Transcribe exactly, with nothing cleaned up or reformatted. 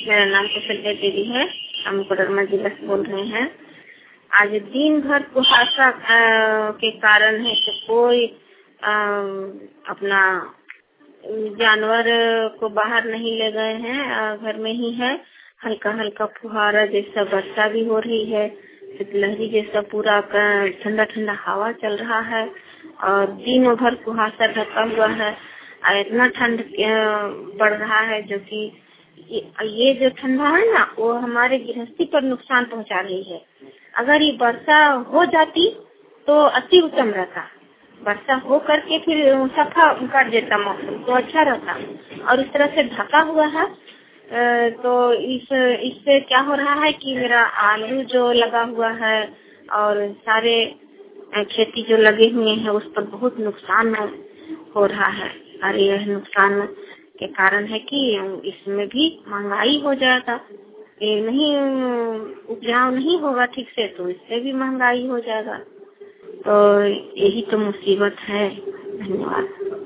मेरा नाम कौशल्या देवी है। हम कोडरमा जिला से बोल रहे हैं। आज दिन भर कुहासा के कारण है कि कोई आ, अपना जानवर को बाहर नहीं ले गए हैं, घर में ही है। हल्का हल्का फुहारा जैसा वर्षा भी हो रही है, शीतलहरी जैसा पूरा ठंडा ठंडा हवा चल रहा है और दिन भर कुहासा ढका हुआ है। इतना ठंड पड़ रहा है जो कि ये जो ठंडा है ना, वो हमारे गृहस्थी पर नुकसान पहुंचा रही है। अगर ये वर्षा हो जाती तो अति उत्तम रहता। वर्षा हो करके फिर सफा कर देता मौसम तो अच्छा रहता। और इस तरह से ढका हुआ है तो इस इससे क्या हो रहा है कि मेरा आलू जो लगा हुआ है और सारे खेती जो लगे हुए हैं उस पर बहुत नुकसान हो रहा है। और यह नुकसान के कारण है कि इसमें भी महंगाई हो जाएगा। ये नहीं उपजाऊ नहीं होगा ठीक से तो इससे भी महंगाई हो जाएगा। तो यही तो मुसीबत है। धन्यवाद।